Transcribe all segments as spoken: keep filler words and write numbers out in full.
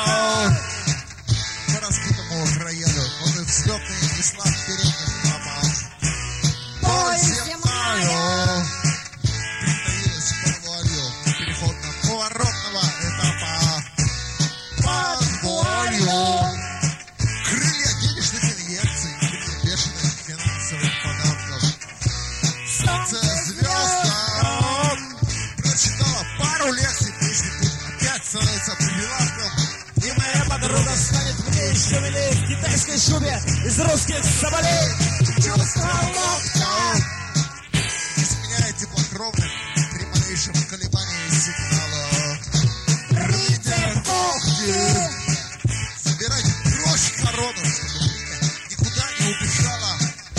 По разбитому проеду, он и взлетный, и слав передних попал. По земною притаилась порвалью переходно-поворотного этапа. Под вуалью крылья денежных инъекций, крылья бешеных финансовых подарков. Станция звезд прочитала пару лекций, прежний путь опять становится прилавком. И моя подруга станет мне еще милее в китайской шубе из русских соболей. Чувство локтя не сменяет теплокровных при малейшем колебании сигнала. Рвите когти, собирайте кровь корону, чтобы время никуда не убежала.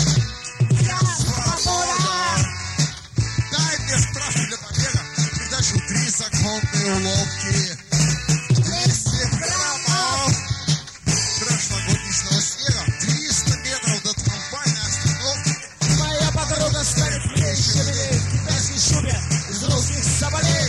Свобода! Дай мне справку для побега, придачу три законные уловки. двести граммов прошлогоднего снега, триста метров до трамвайной остановки. Моя подруга станет мне еще милее в китайской шубе из русских соболей.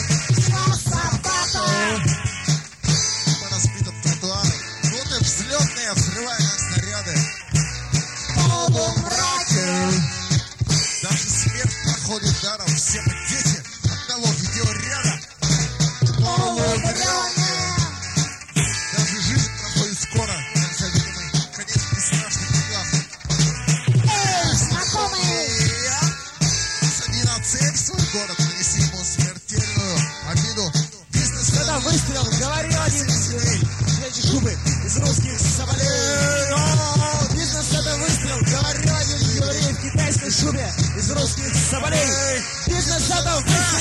По разбитым тротуарам ноты взлетные, взрывая как снаряды. В полумраке даже смерть проходит даром. Все мы дети одного видеоряда. Полумраке даже жизнь проходит скоро, как завидимый конец бесстрашных играх. Эй, знакомый! Сади на цель свой город, нанеси ему смертельную обиду. Бизнес Это выстрел, говорил один из эти шубы из русских соболей. О, бизнес это выстрел, говорил один еврей в китайской шубе из русских соболей. Бизнес это выстрел.